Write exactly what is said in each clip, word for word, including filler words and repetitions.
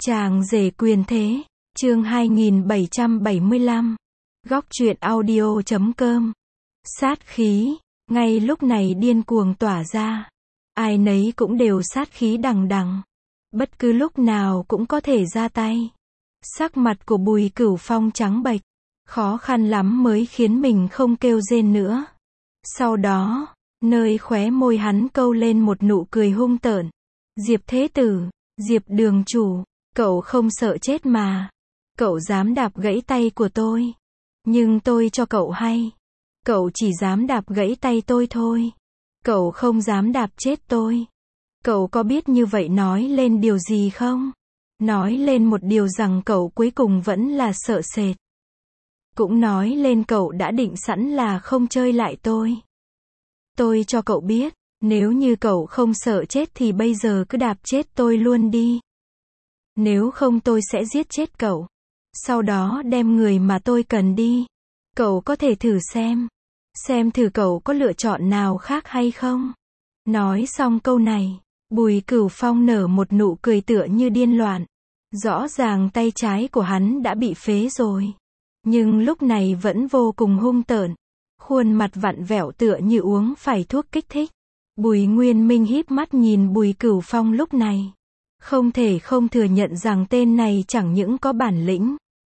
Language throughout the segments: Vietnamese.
Chàng rể quyền thế, chương hai nghìn bảy trăm bảy mươi lăm. Góc truyện audio chấm com. Sát khí, ngay lúc này điên cuồng tỏa ra. Ai nấy cũng đều sát khí đằng đằng. Bất cứ lúc nào cũng có thể ra tay. Sắc mặt của Bùi Cửu Phong trắng bệch. Khó khăn lắm mới khiến mình không kêu rên nữa. Sau đó, nơi khóe môi hắn câu lên một nụ cười hung tợn. Diệp Thế Tử, Diệp Đường Chủ, cậu không sợ chết mà. Cậu dám đạp gãy tay của tôi. Nhưng tôi cho cậu hay. Cậu chỉ dám đạp gãy tay tôi thôi. Cậu không dám đạp chết tôi. Cậu có biết như vậy nói lên điều gì không? Nói lên một điều rằng cậu cuối cùng vẫn là sợ sệt. Cũng nói lên cậu đã định sẵn là không chơi lại tôi. Tôi cho cậu biết, nếu như cậu không sợ chết thì bây giờ cứ đạp chết tôi luôn đi. Nếu không tôi sẽ giết chết cậu. Sau đó đem người mà tôi cần đi. Cậu có thể thử xem. Xem thử cậu có lựa chọn nào khác hay không. Nói xong câu này, Bùi Cửu Phong nở một nụ cười tựa như điên loạn. Rõ ràng tay trái của hắn đã bị phế rồi. Nhưng lúc này vẫn vô cùng hung tợn. Khuôn mặt vặn vẹo tựa như uống phải thuốc kích thích. Bùi Nguyên Minh híp mắt nhìn Bùi Cửu Phong lúc này. Không thể không thừa nhận rằng tên này chẳng những có bản lĩnh,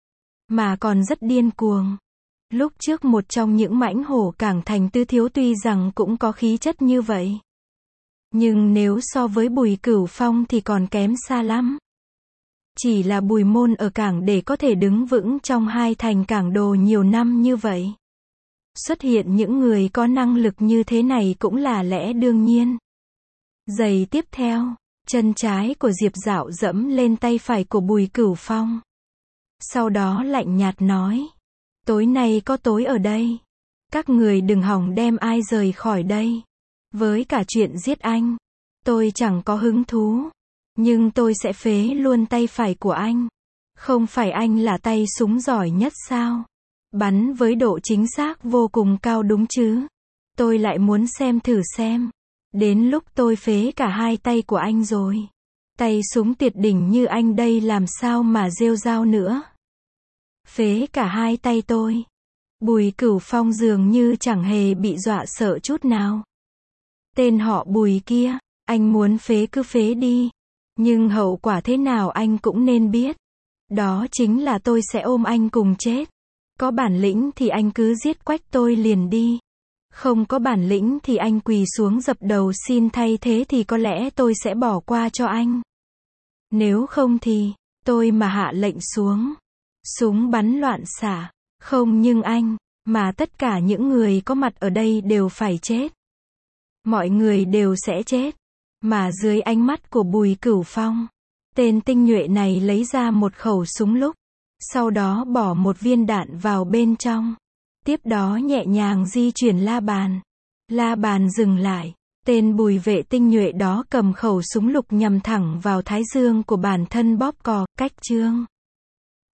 mà còn rất điên cuồng. Lúc trước một trong những mãnh hổ Cảng Thành Tư Thiếu tuy rằng cũng có khí chất như vậy. Nhưng nếu so với Bùi Cửu Phong thì còn kém xa lắm. Chỉ là Bùi môn ở cảng để có thể đứng vững trong hai thành cảng đồ nhiều năm như vậy. Xuất hiện những người có năng lực như thế này cũng là lẽ đương nhiên. Giây tiếp theo, chân trái của Diệp Dạo dẫm lên tay phải của Bùi Cửu Phong. Sau đó lạnh nhạt nói. Tối nay có tối ở đây. Các người đừng hỏng đem ai rời khỏi đây. Với cả chuyện giết anh, tôi chẳng có hứng thú. Nhưng tôi sẽ phế luôn tay phải của anh. Không phải anh là tay súng giỏi nhất sao? Bắn với độ chính xác vô cùng cao đúng chứ? Tôi lại muốn xem thử xem. Đến lúc tôi phế cả hai tay của anh rồi. Tay súng tuyệt đỉnh như anh đây làm sao mà rêu rao nữa. Phế cả hai tay tôi. Bùi Cửu Phong dường như chẳng hề bị dọa sợ chút nào. Tên họ Bùi kia, anh muốn phế cứ phế đi. Nhưng hậu quả thế nào anh cũng nên biết. Đó chính là tôi sẽ ôm anh cùng chết. Có bản lĩnh thì anh cứ giết quách tôi liền đi. Không có bản lĩnh thì anh quỳ xuống dập đầu xin thay thế thì có lẽ tôi sẽ bỏ qua cho anh. Nếu không thì, tôi mà hạ lệnh xuống. Súng bắn loạn xạ. Không nhưng anh, mà tất cả những người có mặt ở đây đều phải chết. Mọi người đều sẽ chết. Mà dưới ánh mắt của Bùi Cửu Phong, tên tinh nhuệ này lấy ra một khẩu súng lúc. Sau đó bỏ một viên đạn vào bên trong. Tiếp đó nhẹ nhàng di chuyển la bàn. La bàn dừng lại. Tên Bùi vệ tinh nhuệ đó cầm khẩu súng lục nhằm thẳng vào thái dương của bản thân bóp cò, cách chương.